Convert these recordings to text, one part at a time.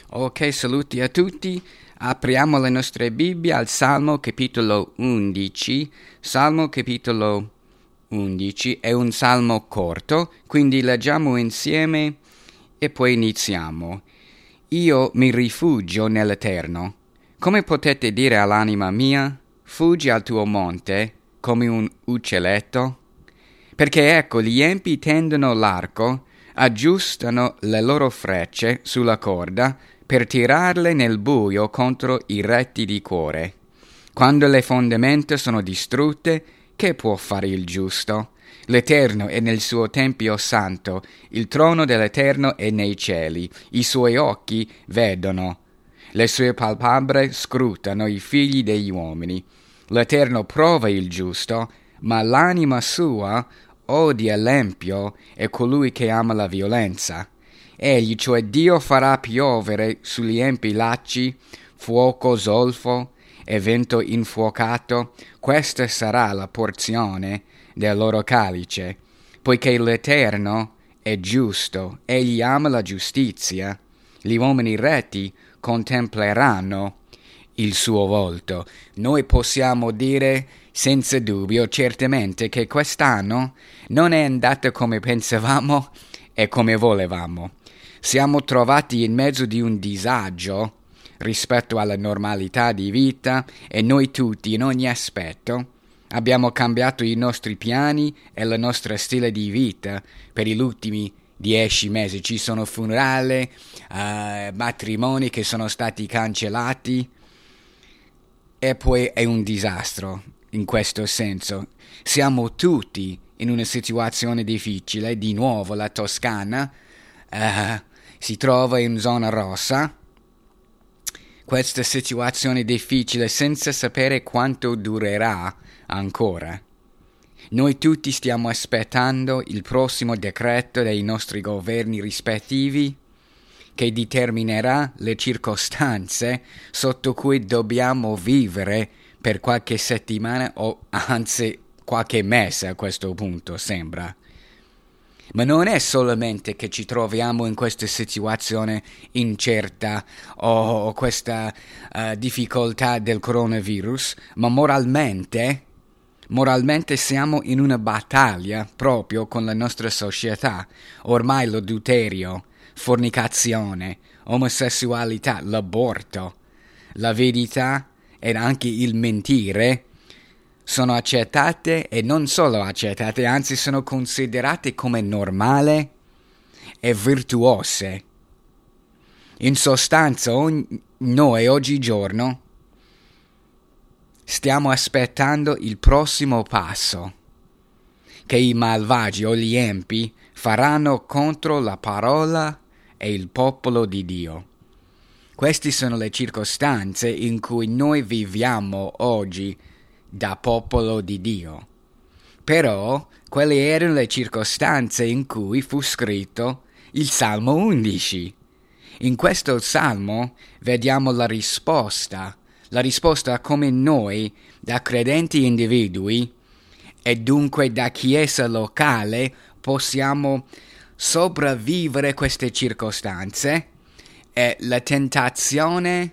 Ok, saluti a tutti. Apriamo le nostre Bibbie al Salmo capitolo 11. Salmo capitolo 11 è un salmo corto, quindi leggiamo insieme e poi iniziamo. Io mi rifugio nell'Eterno. Come potete dire all'anima mia, fuggi al tuo monte come un uccelletto? Perché ecco, gli empi tendono l'arco, aggiustano le loro frecce sulla corda per tirarle nel buio contro i retti di cuore. Quando le fondamenta sono distrutte, che può fare il giusto? L'Eterno è nel suo tempio santo, il trono dell'Eterno è nei cieli, i suoi occhi vedono, le sue palpebre scrutano i figli degli uomini. L'Eterno prova il giusto, ma l'anima sua odia l'empio e colui che ama la violenza. Egli, cioè Dio, farà piovere sugli empi lacci, fuoco zolfo e vento infuocato. Questa sarà la porzione del loro calice, poiché l'Eterno è giusto, egli ama la giustizia. Gli uomini retti contempleranno il suo volto. Noi possiamo dire senza dubbio, certamente, che quest'anno non è andato come pensavamo e come volevamo. Siamo trovati in mezzo di un disagio rispetto alla normalità di vita e noi tutti, in ogni aspetto, abbiamo cambiato i nostri piani e il nostro stile di vita per gli ultimi 10 mesi. Ci sono funerali, matrimoni che sono stati cancellati e poi è un disastro in questo senso. Siamo tutti in una situazione difficile. Di nuovo la Toscana si trova in zona rossa. Questa situazione difficile senza sapere quanto durerà ancora. Noi tutti stiamo aspettando il prossimo decreto dei nostri governi rispettivi che determinerà le circostanze sotto cui dobbiamo vivere per qualche settimana o anzi qualche mese a questo punto sembra. Ma non è solamente che ci troviamo in questa situazione incerta o questa difficoltà del coronavirus, ma moralmente siamo in una battaglia proprio con la nostra società. Ormai l'adulterio, fornicazione, omosessualità, l'aborto, la verità e anche il mentire sono accettate e non solo accettate, anzi sono considerate come normale e virtuose. In sostanza, noi oggigiorno stiamo aspettando il prossimo passo che i malvagi o gli empi faranno contro la parola e il popolo di Dio. Queste sono le circostanze in cui noi viviamo oggi da popolo di Dio. Però quelle erano le circostanze in cui fu scritto il Salmo 11. In questo Salmo vediamo la risposta a come noi, da credenti individui e dunque da chiesa locale, possiamo sopravvivere queste circostanze e la tentazione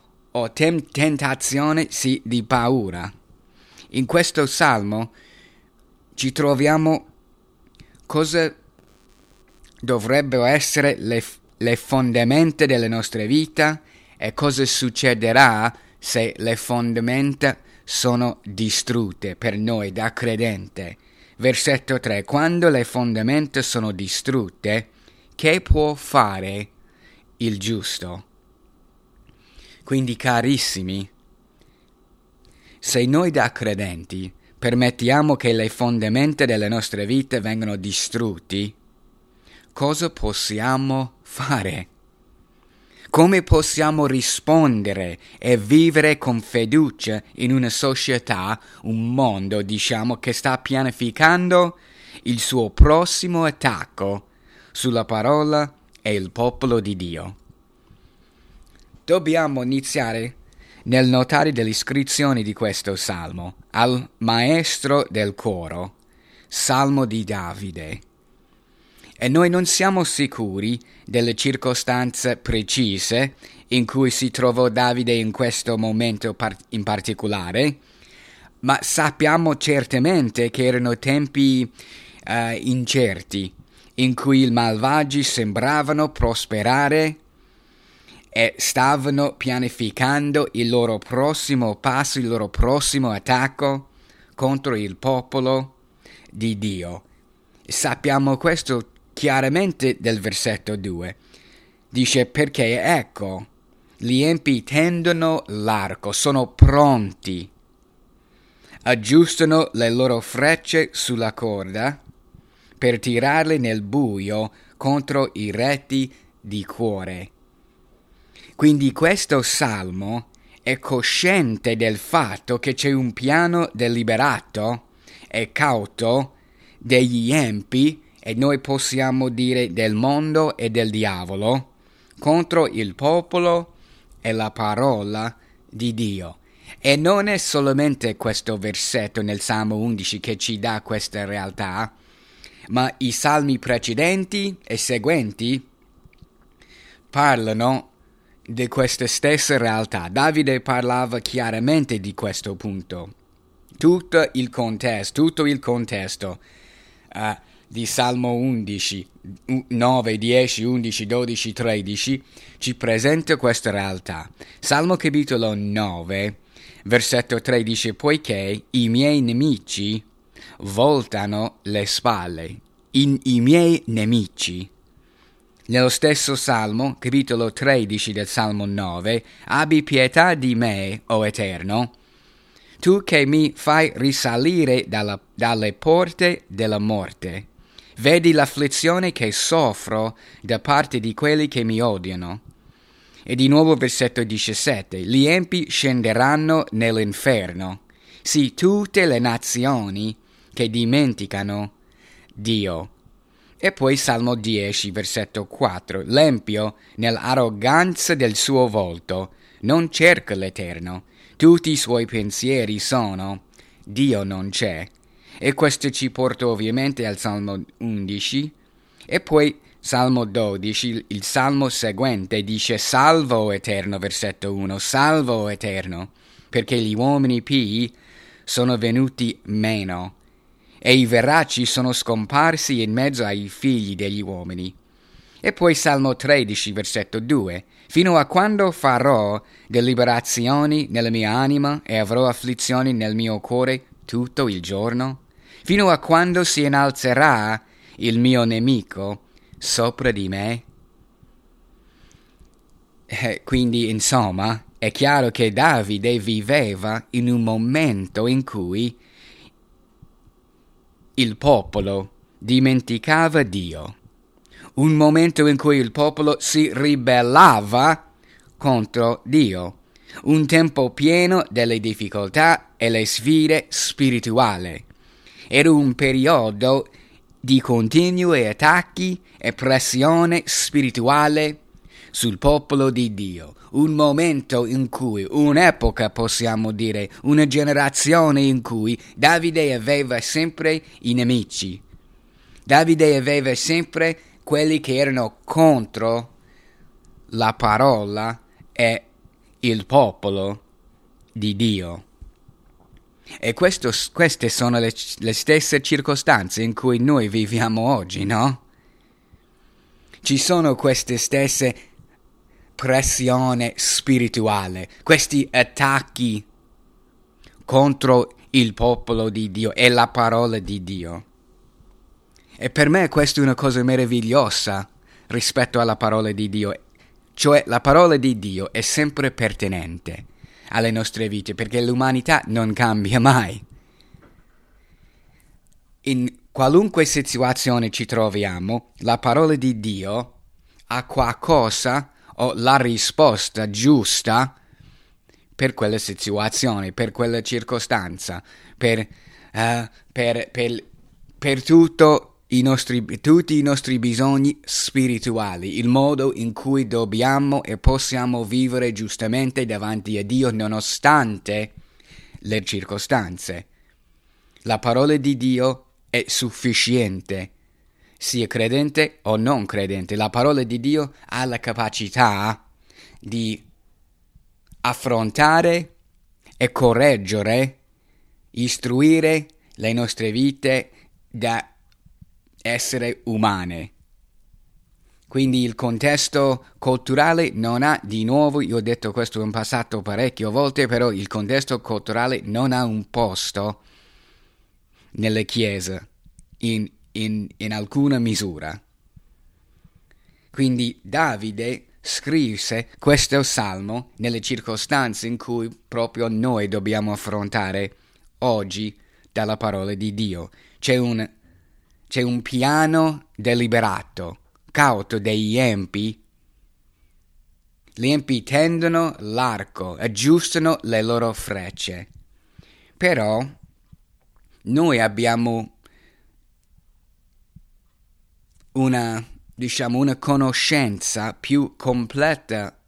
di paura. In questo salmo ci troviamo cosa dovrebbero essere le fondamenta delle nostre vite e cosa succederà se le fondamenta sono distrutte per noi da credente. Versetto 3. Quando le fondamenta sono distrutte, che può fare il giusto? Quindi, carissimi, se noi da credenti permettiamo che le fondamenta delle nostre vite vengano distrutti, cosa possiamo fare? Come possiamo rispondere e vivere con fiducia in una società, un mondo, che sta pianificando il suo prossimo attacco sulla parola e il popolo di Dio? Dobbiamo iniziare nel notare delle iscrizioni di questo salmo al maestro del coro, Salmo di Davide. E noi non siamo sicuri delle circostanze precise in cui si trovò Davide in questo momento in particolare, ma sappiamo certamente che erano tempi incerti, in cui i malvagi sembravano prosperare e stavano pianificando il loro prossimo passo, il loro prossimo attacco contro il popolo di Dio. Sappiamo questo chiaramente del versetto 2. Dice perché ecco, gli empi tendono l'arco, sono pronti, aggiustano le loro frecce sulla corda per tirarle nel buio contro i retti di cuore. Quindi questo salmo è cosciente del fatto che c'è un piano deliberato e cauto degli empi, e noi possiamo dire del mondo e del diavolo, contro il popolo e la parola di Dio. E non è solamente questo versetto nel Salmo 11 che ci dà questa realtà, ma i salmi precedenti e seguenti parlano di questa stessa realtà. Davide parlava chiaramente di questo punto. Tutto il contesto di Salmo 11, 9, 10, 11, 12, 13 ci presenta questa realtà. Salmo capitolo 9, versetto 3 dice: poiché i miei nemici voltano le spalle, i miei nemici. Nello stesso Salmo, capitolo 13 del Salmo 9, abbi pietà di me, o Eterno, tu che mi fai risalire dalle porte della morte. Vedi l'afflizione che soffro da parte di quelli che mi odiano. E di nuovo versetto 17, gli empi scenderanno nell'inferno. Sì, tutte le nazioni che dimenticano Dio. E poi Salmo 10, versetto 4, l'empio, nell'arroganza del suo volto, non cerca l'Eterno. Tutti i suoi pensieri sono: Dio non c'è. E questo ci porta ovviamente al Salmo 11. E poi Salmo 12, il Salmo seguente, dice: salva, o Eterno, versetto 1, salva, o Eterno, perché gli uomini pii sono venuti meno, e i veraci sono scomparsi in mezzo ai figli degli uomini. E poi Salmo 13, versetto 2, fino a quando farò deliberazioni nella mia anima e avrò afflizioni nel mio cuore tutto il giorno? Fino a quando si innalzerà il mio nemico sopra di me? Quindi, insomma, è chiaro che Davide viveva in un momento in cui il popolo dimenticava Dio, un momento in cui il popolo si ribellava contro Dio, un tempo pieno delle difficoltà e le sfide spirituali. Era un periodo di continui attacchi e pressione spirituale sul popolo di Dio, un momento in cui, un'epoca possiamo dire, una generazione in cui Davide aveva sempre i nemici. Davide aveva sempre quelli che erano contro la parola e il popolo di Dio. E queste sono le stesse circostanze in cui noi viviamo oggi, no? Ci sono queste stesse pressione spirituale, questi attacchi contro il popolo di Dio e la parola di Dio. E per me questa è una cosa meravigliosa rispetto alla parola di Dio. Cioè, la parola di Dio è sempre pertinente alle nostre vite, perché l'umanità non cambia mai. In qualunque situazione ci troviamo, la parola di Dio ha qualcosa o la risposta giusta per quella situazione, per quella circostanza, per tutti i nostri bisogni spirituali, il modo in cui dobbiamo e possiamo vivere giustamente davanti a Dio nonostante le circostanze. La parola di Dio è sufficiente sia credente o non credente. La parola di Dio ha la capacità di affrontare e correggere, istruire le nostre vite da essere umane. Quindi il contesto culturale non ha, di nuovo, io ho detto questo in passato parecchie volte, però il contesto culturale non ha un posto nelle chiese in alcuna misura. Quindi Davide scrisse questo salmo nelle circostanze in cui proprio noi dobbiamo affrontare oggi dalla parola di Dio. C'è un piano deliberato, cauto degli empi. Gli empi tendono l'arco, aggiustano le loro frecce. Però noi abbiamo una conoscenza più completa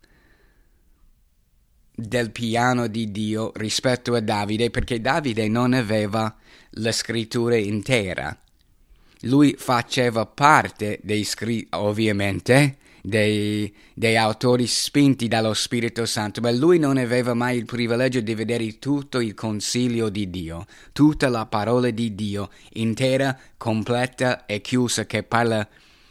del piano di Dio rispetto a Davide, perché Davide non aveva la scrittura intera. Lui faceva parte ovviamente, dei autori spinti dallo Spirito Santo, ma lui non aveva mai il privilegio di vedere tutto il consiglio di Dio, tutta la parola di Dio, intera, completa e chiusa, che parla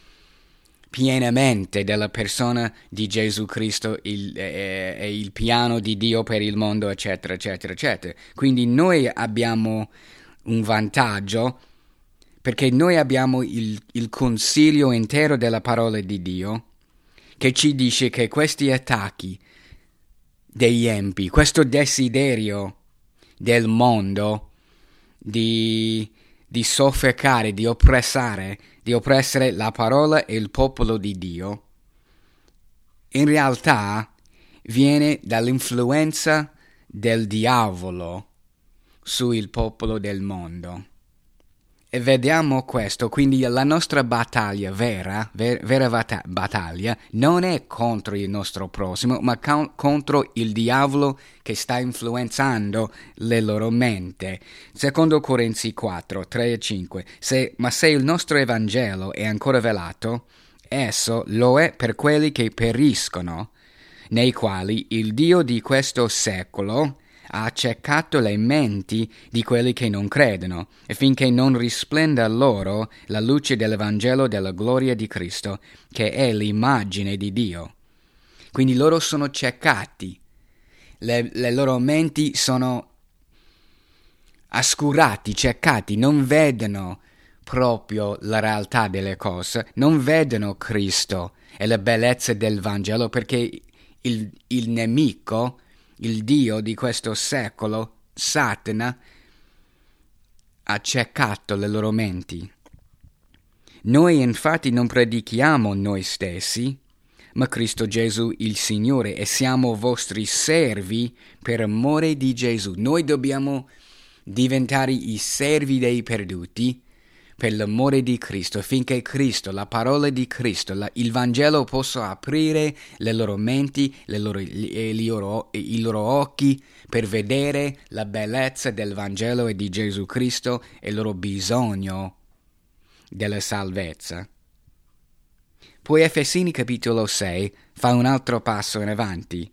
pienamente della persona di Gesù Cristo e il piano di Dio per il mondo, eccetera, eccetera, eccetera. Quindi noi abbiamo un vantaggio, perché noi abbiamo il consiglio intero della parola di Dio, che ci dice che questi attacchi degli empi, questo desiderio del mondo di soffocare, di oppressere la parola e il popolo di Dio, in realtà viene dall'influenza del diavolo sul popolo del mondo. E vediamo questo, quindi la nostra battaglia, vera battaglia, non è contro il nostro prossimo, ma contro il diavolo che sta influenzando le loro mente. Secondo Corinzi 4, 3 e 5. Ma se il nostro Evangelo è ancora velato, esso lo è per quelli che periscono, nei quali il Dio di questo secolo ha accecato le menti di quelli che non credono, affinché non risplenda loro la luce dell'Evangelo della gloria di Cristo, che è l'immagine di Dio. Quindi loro sono ciecati, le loro menti sono oscurati, ciecati, non vedono proprio la realtà delle cose, non vedono Cristo e la bellezza del Vangelo, perché il nemico, il Dio di questo secolo, Satana, ha ciecato le loro menti. Noi infatti non predichiamo noi stessi, ma Cristo Gesù il Signore, e siamo vostri servi per amore di Gesù. Noi dobbiamo diventare i servi dei perduti per l'amore di Cristo, affinché Cristo, la parola di Cristo, il Vangelo possa aprire le loro menti, i loro occhi per vedere la bellezza del Vangelo e di Gesù Cristo e il loro bisogno della salvezza. Poi Efesini capitolo 6 fa un altro passo in avanti.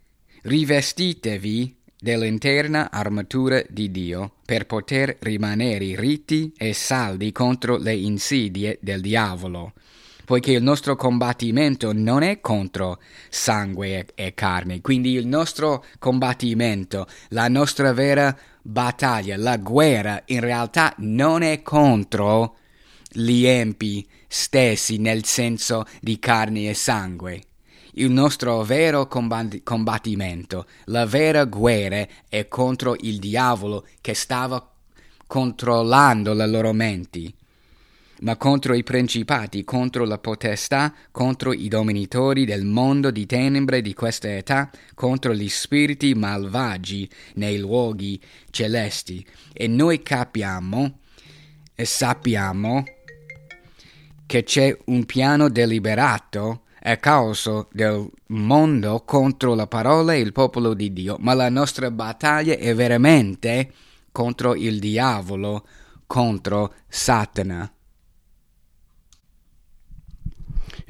Rivestitevi dell'interna armatura di Dio per poter rimanere ritti e saldi contro le insidie del diavolo, poiché il nostro combattimento non è contro sangue e carne. Quindi il nostro combattimento, la nostra vera battaglia, la guerra, in realtà non è contro gli empi stessi nel senso di carne e sangue. Il nostro vero combattimento, la vera guerra è contro il diavolo che stava controllando le loro menti, ma contro i principati, contro la potestà, contro i dominitori del mondo di tenebre di questa età, contro gli spiriti malvagi nei luoghi celesti. E noi capiamo e sappiamo che c'è un piano deliberato a causa del mondo contro la parola e il popolo di Dio, ma la nostra battaglia è veramente contro il diavolo, contro Satana.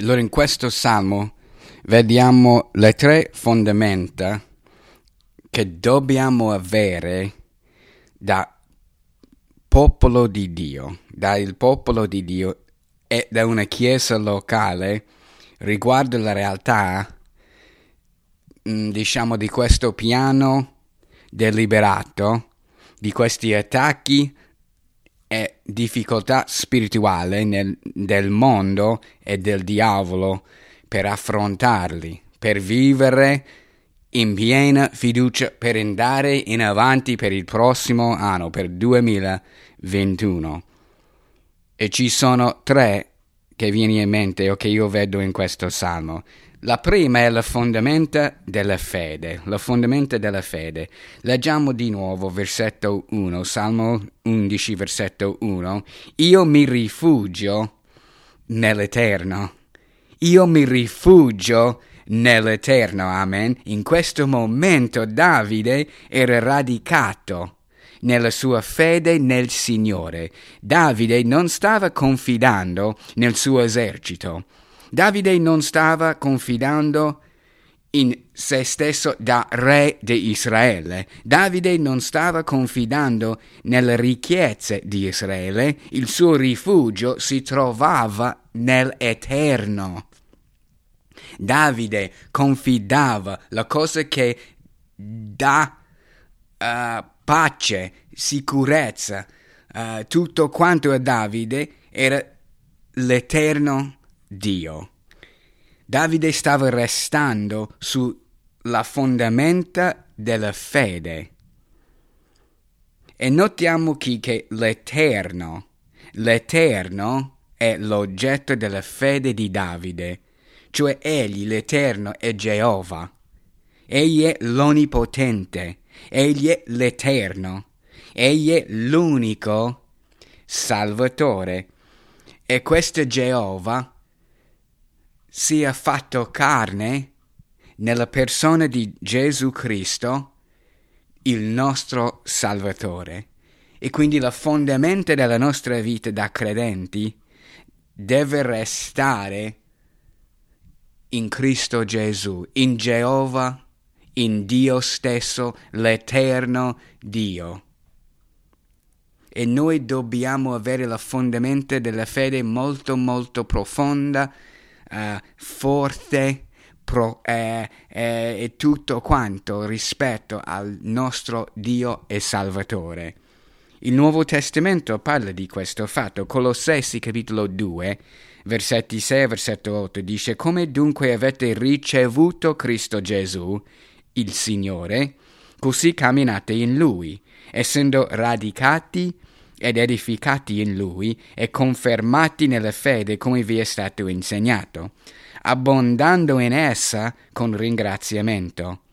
Allora in questo salmo vediamo le tre fondamenta che dobbiamo avere da popolo di Dio, dal popolo di Dio e da una chiesa locale riguardo la realtà, diciamo, di questo piano deliberato, di questi attacchi e difficoltà spirituali del mondo e del diavolo per affrontarli, per vivere in piena fiducia, per andare in avanti per il prossimo anno, per 2021. E ci sono tre che viene in mente o che io vedo in questo salmo. La prima è la fondamenta della fede, la fondamenta della fede. Leggiamo di nuovo versetto 1, Salmo 11, versetto 1. Io mi rifugio nell'Eterno. Io mi rifugio nell'Eterno, amen. In questo momento Davide era radicato nella sua fede nel Signore. Davide non stava confidando nel suo esercito. Davide non stava confidando in se stesso da re di Israele. Davide non stava confidando nelle ricchezze di Israele. Il suo rifugio si trovava nell'Eterno. Davide confidava la cosa che dà pace, sicurezza, tutto quanto a Davide era l'Eterno Dio. Davide stava restando sulla fondamenta della fede. E notiamo qui che l'Eterno è l'oggetto della fede di Davide, cioè egli, l'Eterno, è Geova. Egli è l'Onnipotente, egli è l'Eterno, egli è l'unico Salvatore. E questo Geova sia fatto carne nella persona di Gesù Cristo, il nostro Salvatore. E quindi la fondamenta della nostra vita da credenti deve restare in Cristo Gesù, in Geova, in Dio stesso, l'Eterno Dio. E noi dobbiamo avere la fondamenta della fede molto molto profonda, forte, e tutto quanto rispetto al nostro Dio e Salvatore. Il Nuovo Testamento parla di questo fatto. Colossesi capitolo 2, versetti 6 e versetto 8 dice: come dunque avete ricevuto Cristo Gesù, il Signore, così camminate in Lui, essendo radicati ed edificati in Lui e confermati nella fede come vi è stato insegnato, abbondando in essa con ringraziamento.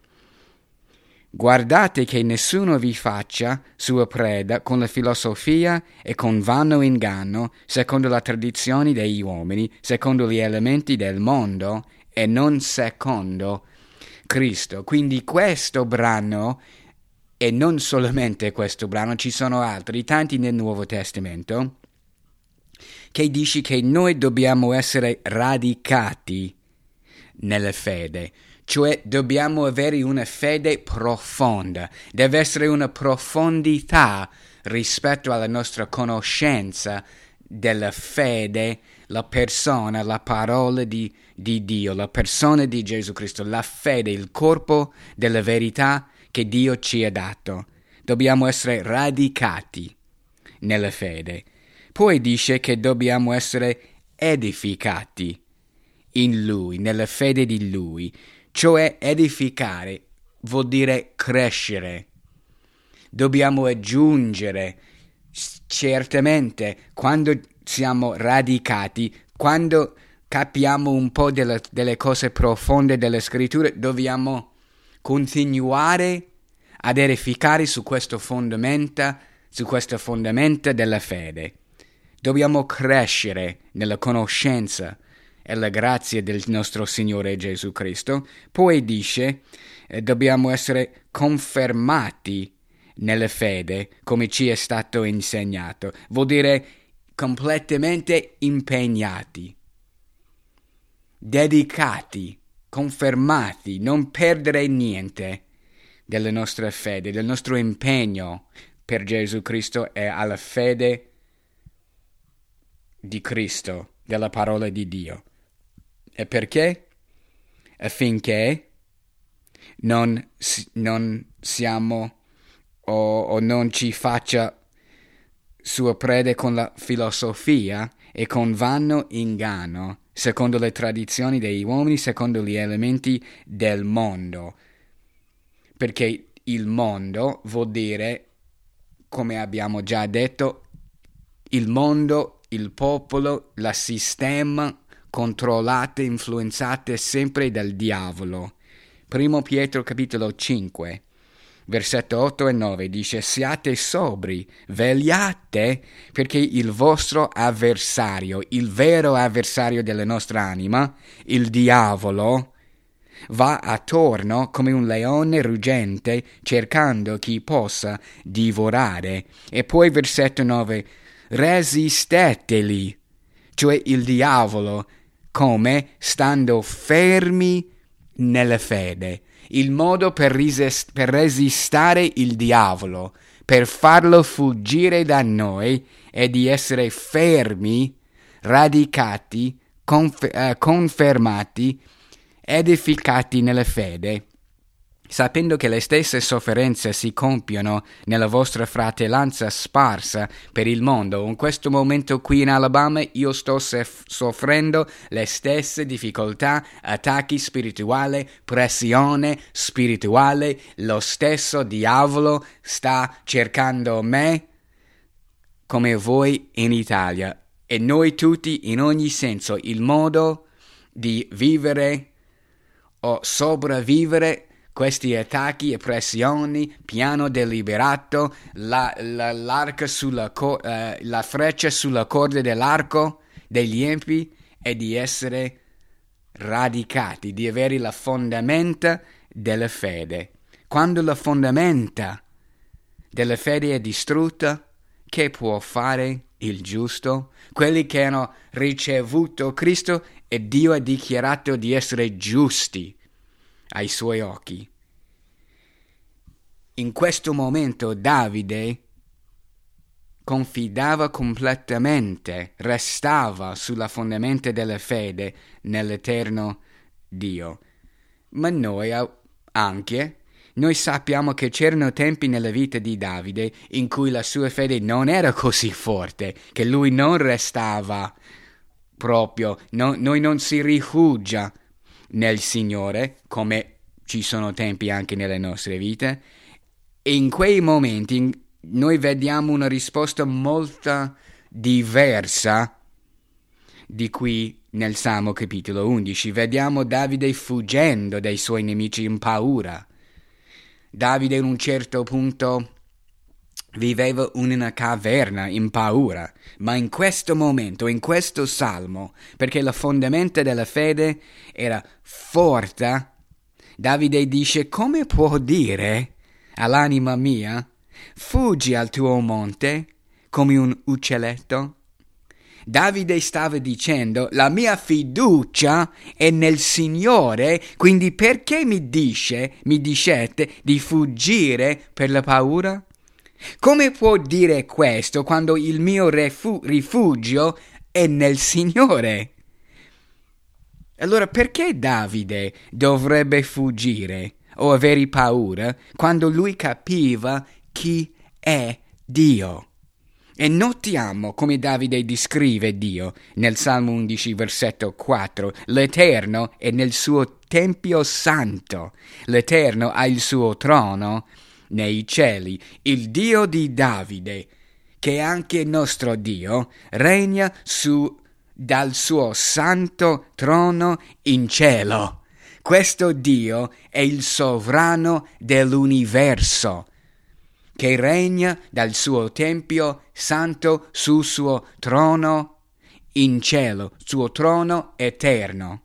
Guardate che nessuno vi faccia sua preda con la filosofia e con vano inganno, secondo le tradizioni degli uomini, secondo gli elementi del mondo e non secondo Cristo. Quindi questo brano, e non solamente questo brano, ci sono altri, tanti nel Nuovo Testamento, che dice che noi dobbiamo essere radicati nella fede, cioè dobbiamo avere una fede profonda, deve essere una profondità rispetto alla nostra conoscenza della fede, la persona, la parola di Dio, la persona di Gesù Cristo, la fede, il corpo della verità che Dio ci ha dato. Dobbiamo essere radicati nella fede. Poi dice che dobbiamo essere edificati in Lui, nella fede di Lui. Cioè edificare vuol dire crescere. Dobbiamo aggiungere. Certamente, quando siamo radicati, quando capiamo un po' delle cose profonde delle scritture, dobbiamo continuare ad edificare su questo fondamenta della fede. Dobbiamo crescere nella conoscenza e la grazia del nostro Signore Gesù Cristo. Poi dice, dobbiamo essere confermati nella fede, come ci è stato insegnato. Vuol dire completamente impegnati. dedicati, confermati, non perdere niente della nostra fede, del nostro impegno per Gesù Cristo e alla fede di Cristo, della parola di Dio. E perché? Affinché non siamo o non ci faccia sua prede con la filosofia e con vano inganno, secondo le tradizioni degli uomini, secondo gli elementi del mondo. Perché il mondo vuol dire, come abbiamo già detto, il mondo, il popolo, il sistema controllate, influenzate sempre dal diavolo. Primo Pietro capitolo 5, versetto 8 e 9 dice: siate sobri, vegliate, perché il vostro avversario, il vero avversario della nostra anima, il diavolo, va attorno come un leone ruggente cercando chi possa divorare. E poi versetto 9: resisteteli, cioè il diavolo, come stando fermi nella fede. Il modo per resistere il diavolo, per farlo fuggire da noi, è di essere fermi, radicati, confermati, edificati nella fede, sapendo che le stesse sofferenze si compiono nella vostra fratellanza sparsa per il mondo. In questo momento qui in Alabama io sto soffrendo le stesse difficoltà, attacchi spirituali, pressione spirituale. Lo stesso diavolo sta cercando me come voi in Italia, e noi tutti in ogni senso. Il modo di vivere o sopravvivere questi attacchi e pressioni, piano deliberato, la freccia sulla corda dell'arco degli empi, è di essere radicati, di avere la fondamenta della fede. Quando la fondamenta della fede è distrutta, che può fare il giusto? Quelli che hanno ricevuto Cristo e Dio ha dichiarato di essere giusti ai suoi occhi. In questo momento Davide confidava completamente, restava sulla fondamenta della fede nell'eterno Dio. Ma noi sappiamo che c'erano tempi nella vita di Davide in cui la sua fede non era così forte, che lui non restava proprio, noi non si rifugia nel Signore, come ci sono tempi anche nelle nostre vite, e in quei momenti noi vediamo una risposta molto diversa di qui nel Salmo capitolo 11. Vediamo Davide fuggendo dai suoi nemici in paura. Davide in un certo punto viveva in una caverna in paura, ma in questo momento, in questo salmo, perché la fondamenta della fede era forte, Davide dice: come può dire all'anima mia, fuggi al tuo monte come un uccelletto? Davide stava dicendo: la mia fiducia è nel Signore, quindi perché mi dicete di fuggire per la paura? Come può dire questo quando il mio rifugio è nel Signore? Allora perché Davide dovrebbe fuggire o avere paura quando lui capiva chi è Dio? E notiamo come Davide descrive Dio nel Salmo 11, versetto 4. L'Eterno è nel suo tempio santo. L'Eterno ha il suo trono nei cieli. Il Dio di Davide, che è anche il nostro Dio, regna dal suo santo trono in cielo. Questo Dio è il sovrano dell'universo, che regna dal suo tempio santo sul suo trono in cielo, suo trono eterno.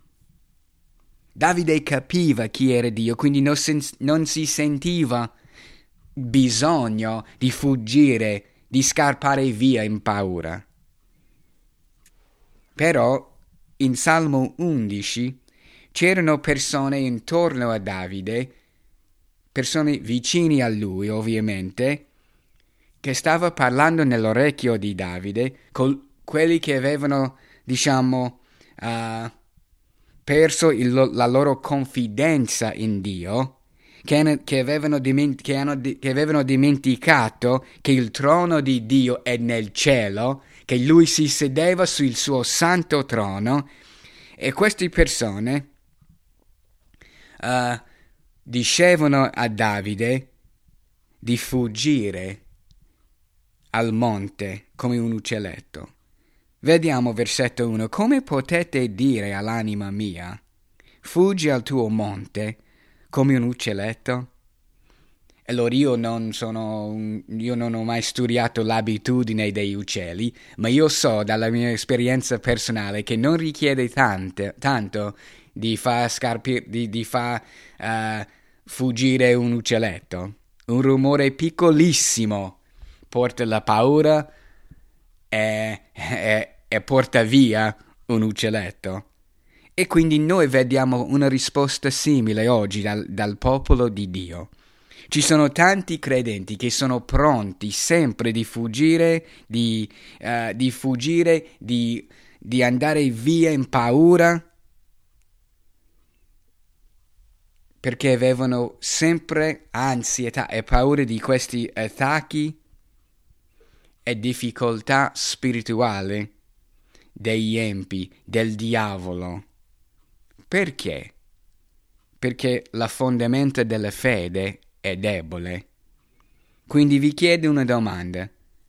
Davide capiva chi era Dio, quindi non si sentiva bisogno di fuggire, di scappare via in paura. Però in Salmo 11 c'erano persone intorno a Davide, persone vicini a lui ovviamente, che stava parlando nell'orecchio di Davide, con quelli che avevano, perso la loro confidenza in Dio, che avevano dimenticato che il trono di Dio è nel cielo, che lui si sedeva sul suo santo trono, e queste persone dicevano a Davide di fuggire al monte come un uccelletto. Vediamo versetto 1. Come potete dire all'anima mia, fuggi al tuo monte come un uccelletto? Allora io non ho mai studiato l'abitudine dei uccelli, ma io so dalla mia esperienza personale che non richiede tanto di far fuggire un uccelletto. Un rumore piccolissimo porta la paura e porta via un uccelletto. E quindi noi vediamo una risposta simile oggi dal popolo di Dio. Ci sono tanti credenti che sono pronti sempre di fuggire, di andare via in paura, perché avevano sempre ansietà e paura di questi attacchi e difficoltà spirituali degli empi, del diavolo. Perché? Perché la fondamento della fede è debole. Quindi vi chiedo una domanda.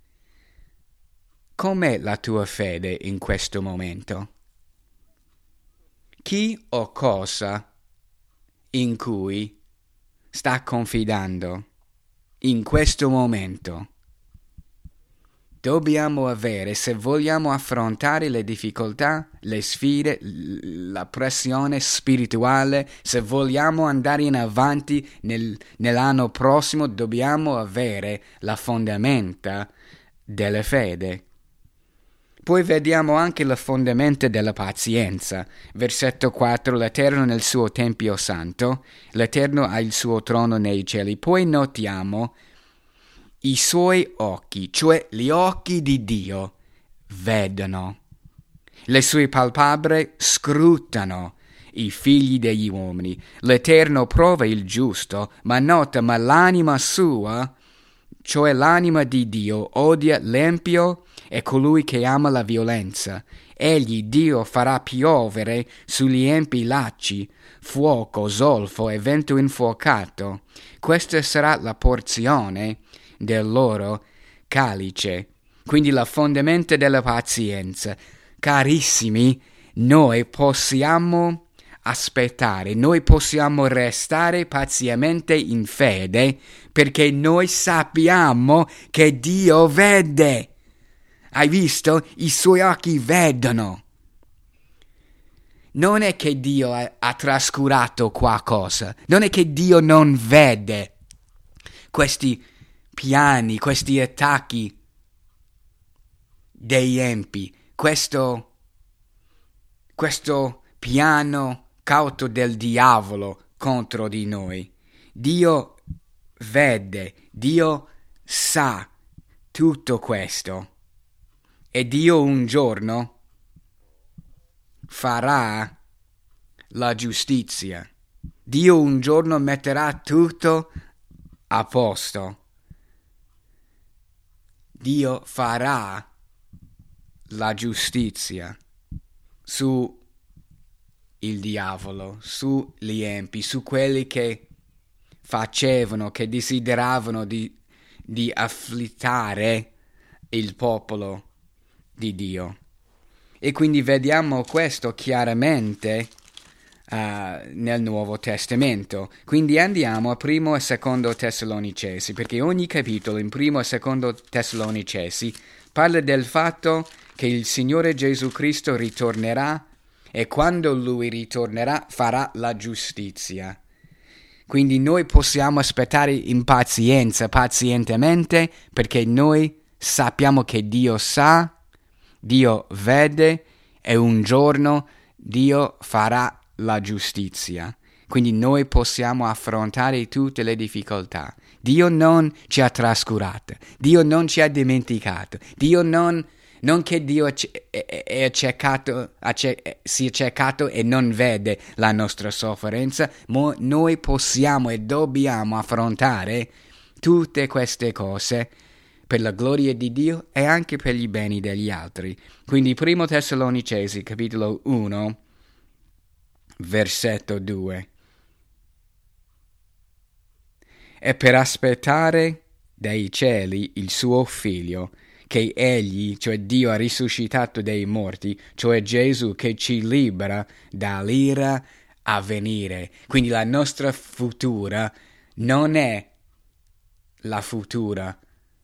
Com'è la tua fede in questo momento? Chi o cosa in cui sta confidando in questo momento? Dobbiamo avere, se vogliamo affrontare le difficoltà, le sfide, la pressione spirituale, se vogliamo andare in avanti nell'anno prossimo, dobbiamo avere la fondamenta della fede. Poi vediamo anche la fondamenta della pazienza. Versetto 4, l'Eterno nel suo Tempio Santo, l'Eterno ha il suo trono nei cieli. Poi notiamo i suoi occhi, cioè gli occhi di Dio, vedono. Le sue palpebre scrutano i figli degli uomini. L'Eterno prova il giusto, ma l'anima sua, cioè l'anima di Dio, odia l'empio e colui che ama la violenza. Egli, Dio, farà piovere sugli empi lacci, fuoco, zolfo e vento infuocato. Questa sarà la porzione del loro calice. Quindi la fondamento della pazienza. Carissimi, noi possiamo aspettare, noi possiamo restare pazientemente in fede perché noi sappiamo che Dio vede. Hai visto? I suoi occhi vedono. Non è che Dio ha trascurato qualcosa, non è che Dio non vede questi piani, questi attacchi degli empi, questo piano cauto del diavolo contro di noi. Dio vede, Dio sa tutto questo e Dio un giorno farà la giustizia. Dio un giorno metterà tutto a posto. Dio farà la giustizia su il diavolo, sugli empi, su quelli che facevano, che desideravano di afflittare il popolo di Dio. E quindi vediamo questo chiaramente nel Nuovo Testamento. Quindi andiamo a primo e secondo Tessalonicesi, perché ogni capitolo in primo e secondo Tessalonicesi parla del fatto che il Signore Gesù Cristo ritornerà e quando Lui ritornerà farà la giustizia. Quindi noi possiamo aspettare in pazienza, pazientemente, perché noi sappiamo che Dio sa, Dio vede e un giorno Dio farà la giustizia. Quindi noi possiamo affrontare tutte le difficoltà. Dio non ci ha trascurato, Dio non ci ha dimenticato, Dio non che Dio si è ciecato e non vede la nostra sofferenza, ma noi possiamo e dobbiamo affrontare tutte queste cose per la gloria di Dio e anche per gli beni degli altri. Quindi 1 Tessalonicesi, capitolo 1, versetto 2. E per aspettare dai cieli il suo figlio, che egli, cioè Dio, ha risuscitato dai morti, cioè Gesù, che ci libera dall'ira a venire. Quindi la nostra futura non è la futura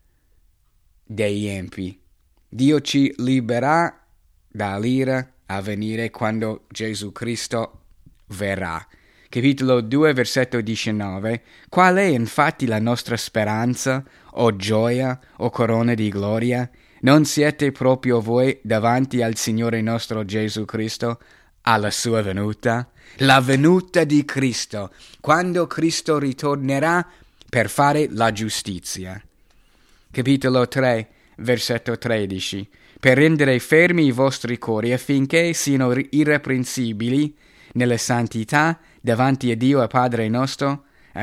degli empi. Dio ci libera dall'ira a venire quando Gesù Cristo verrà. Capitolo 2, versetto 19. Qual è infatti la nostra speranza, o gioia, o corona di gloria? Non siete proprio voi davanti al Signore nostro Gesù Cristo, alla sua venuta? La venuta di Cristo, quando Cristo ritornerà per fare la giustizia. Capitolo 3, versetto 13. Per rendere fermi i vostri cuori affinché siano irreprensibili nella santità davanti a Dio e Padre nostro,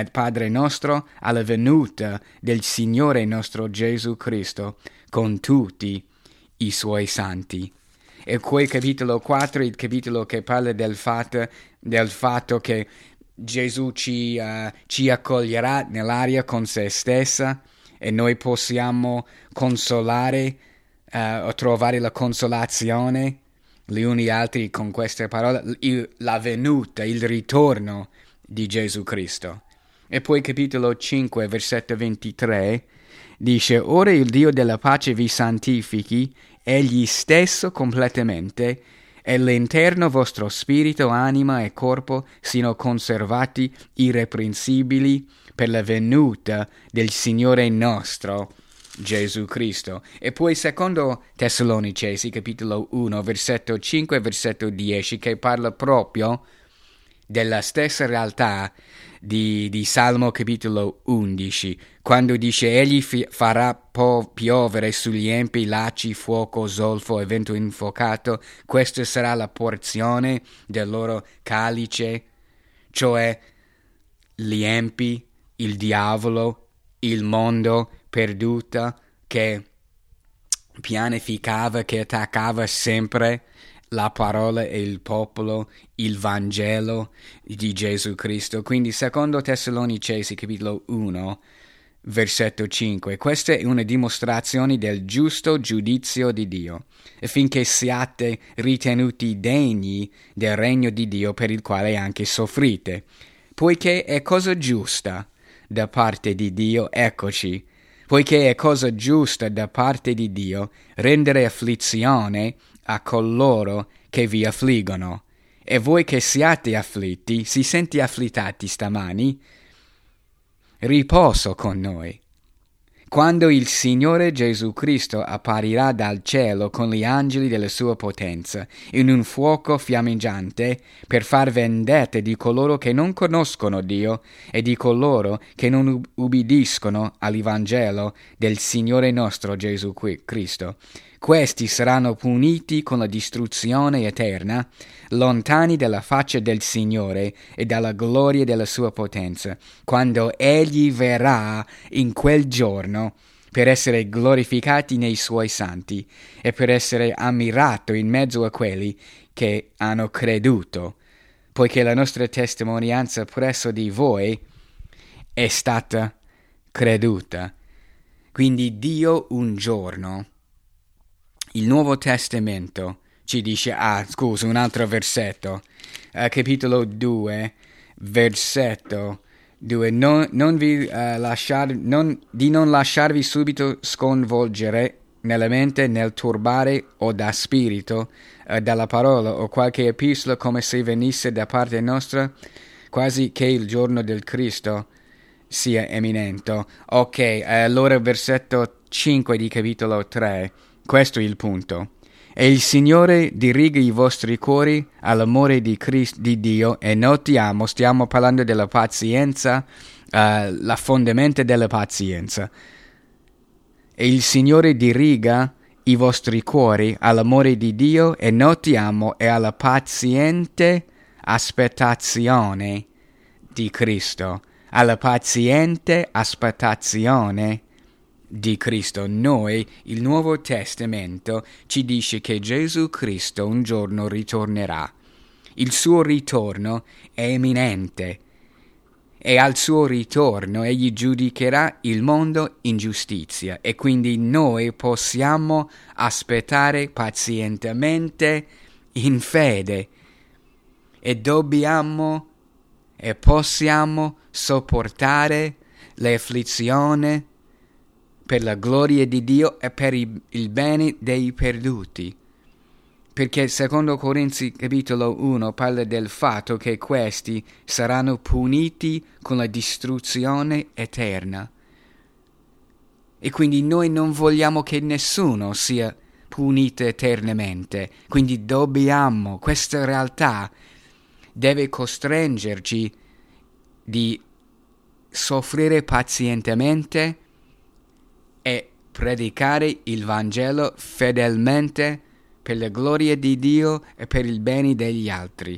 alla venuta del Signore nostro Gesù Cristo, con tutti i suoi santi. E poi capitolo 4, il capitolo che parla del fatto che Gesù ci accoglierà nell'aria con se stessa e noi possiamo consolare o trovare la consolazione gli uni gli altri con queste parole, la venuta, il ritorno di Gesù Cristo. E poi capitolo 5, versetto 23, dice: ora il Dio della pace vi santifichi, egli stesso completamente, e l'interno vostro spirito, anima e corpo siano conservati irreprensibili per la venuta del Signore nostro Gesù Cristo. E poi secondo Tessalonicesi, capitolo 1, versetto 5 e versetto 10, che parla proprio della stessa realtà di Salmo capitolo 11, quando dice: egli farà piovere sugli empi laci, fuoco, zolfo e vento infuocato, questa sarà la porzione del loro calice, cioè gli empi, il diavolo, il mondo perduta che pianificava, che attaccava sempre la parola e il popolo, il Vangelo di Gesù Cristo. Quindi secondo Tessalonicesi capitolo 1 versetto 5, questa è una dimostrazione del giusto giudizio di Dio, affinché siate ritenuti degni del regno di Dio per il quale anche soffrite, poiché è cosa giusta da parte di Dio, eccoci, poiché è cosa giusta da parte di Dio rendere afflizione a coloro che vi affliggono. E voi che siate afflitti, si senti afflittati stamani? Riposo con noi. Quando il Signore Gesù Cristo apparirà dal cielo con gli angeli della sua potenza, in un fuoco fiammeggiante, per far vendetta di coloro che non conoscono Dio e di coloro che non ubbidiscono all'Evangelo del Signore nostro Gesù Cristo. Questi saranno puniti con la distruzione eterna, lontani dalla faccia del Signore e dalla gloria della sua potenza, quando Egli verrà in quel giorno per essere glorificati nei suoi santi e per essere ammirato in mezzo a quelli che hanno creduto, poiché la nostra testimonianza presso di voi è stata creduta. Quindi Dio un giorno, il Nuovo Testamento ci dice, un altro versetto, capitolo 2, versetto 2, di non lasciarvi subito sconvolgere nella mente, nel turbare o da spirito, dalla parola o qualche epistola come se venisse da parte nostra, quasi che il giorno del Cristo sia imminente. Ok, allora versetto 5 di capitolo 3. Questo è il punto. E il Signore dirige i vostri cuori all'amore di Dio, e notiamo, stiamo parlando della pazienza, la fondamento della pazienza. E il Signore diriga i vostri cuori all'amore di Dio, e notiamo, e alla paziente aspettazione di Cristo. Alla paziente aspettazione di Cristo. Noi, il Nuovo Testamento, ci dice che Gesù Cristo un giorno ritornerà. Il suo ritorno è imminente, e al suo ritorno egli giudicherà il mondo in giustizia, e quindi noi possiamo aspettare pazientemente in fede, e dobbiamo e possiamo sopportare le afflizioni per la gloria di Dio e per il bene dei perduti. Perché secondo Corinzi capitolo 1 parla del fatto che questi saranno puniti con la distruzione eterna. E quindi noi non vogliamo che nessuno sia punito eternamente. Quindi questa realtà deve costringerci di soffrire pazientemente e predicare il Vangelo fedelmente per la gloria di Dio e per il bene degli altri.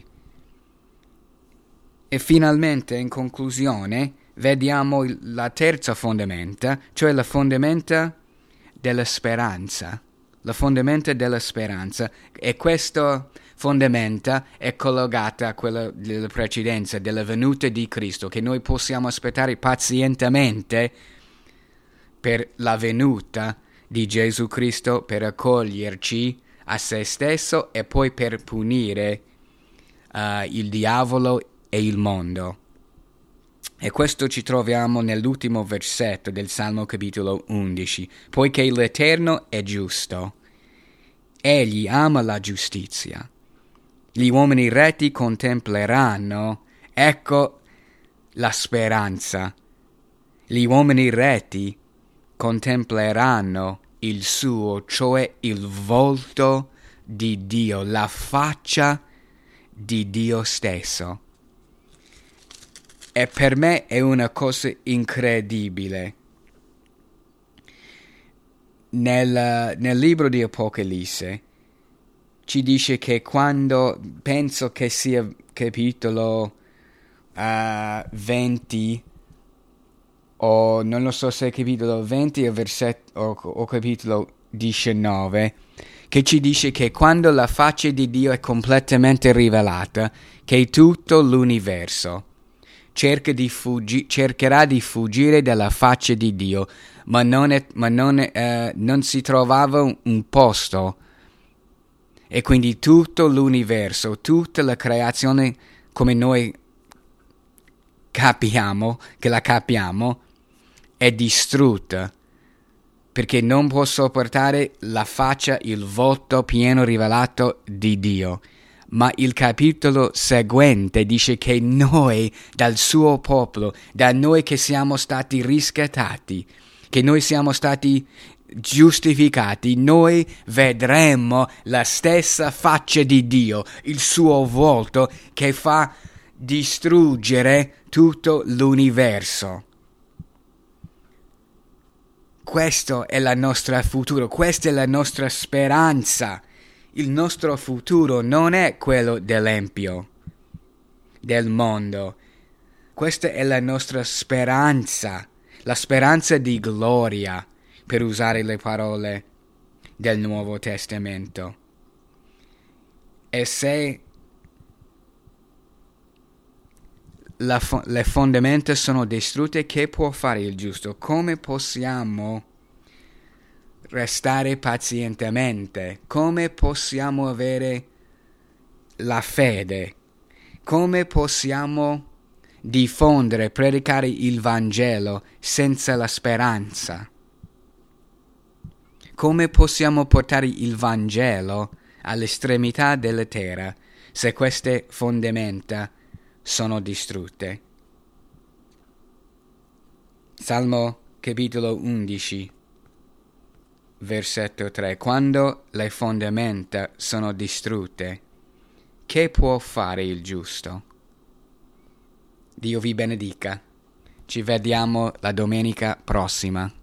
E finalmente, in conclusione, vediamo la terza fondamenta, cioè la fondamenta della speranza. La fondamenta della speranza. E questa fondamenta è collegata a quella della precedenza, della venuta di Cristo, che noi possiamo aspettare pazientemente per la venuta di Gesù Cristo, per accoglierci a se stesso e poi per punire il diavolo e il mondo. E questo ci troviamo nell'ultimo versetto del Salmo capitolo 11. Poiché l'Eterno è giusto, egli ama la giustizia. Gli uomini retti contempleranno, ecco la speranza. Gli uomini retti contempleranno il suo, cioè il volto di Dio, la faccia di Dio stesso. E per me è una cosa incredibile. Nel libro di Apocalisse ci dice che quando, penso che sia capitolo 20, o non lo so se è capitolo 20 o capitolo 19, che ci dice che quando la faccia di Dio è completamente rivelata, che tutto l'universo cercherà di fuggire dalla faccia di Dio, ma non si trovava un posto. E quindi tutto l'universo, tutta la creazione come noi capiamo, è distrutta, perché non può sopportare la faccia, il volto pieno rivelato di Dio. Ma il capitolo seguente dice che noi, dal suo popolo, da noi che siamo stati riscattati, che noi siamo stati giustificati, noi vedremo la stessa faccia di Dio, il suo volto che fa distruggere tutto l'universo. Questo è il nostro futuro, questa è la nostra speranza. Il nostro futuro non è quello dell'empio, del mondo. Questa è la nostra speranza, la speranza di gloria, per usare le parole del Nuovo Testamento. E se le fondamenta sono distrutte, che può fare il giusto? Come possiamo restare pazientemente? Come possiamo avere la fede? Come possiamo diffondere, predicare il Vangelo senza la speranza? Come possiamo portare il Vangelo all'estremità della terra se queste fondamenta sono distrutte? Salmo capitolo 11. Versetto 3. Quando le fondamenta sono distrutte, che può fare il giusto? Dio vi benedica. Ci vediamo la domenica prossima.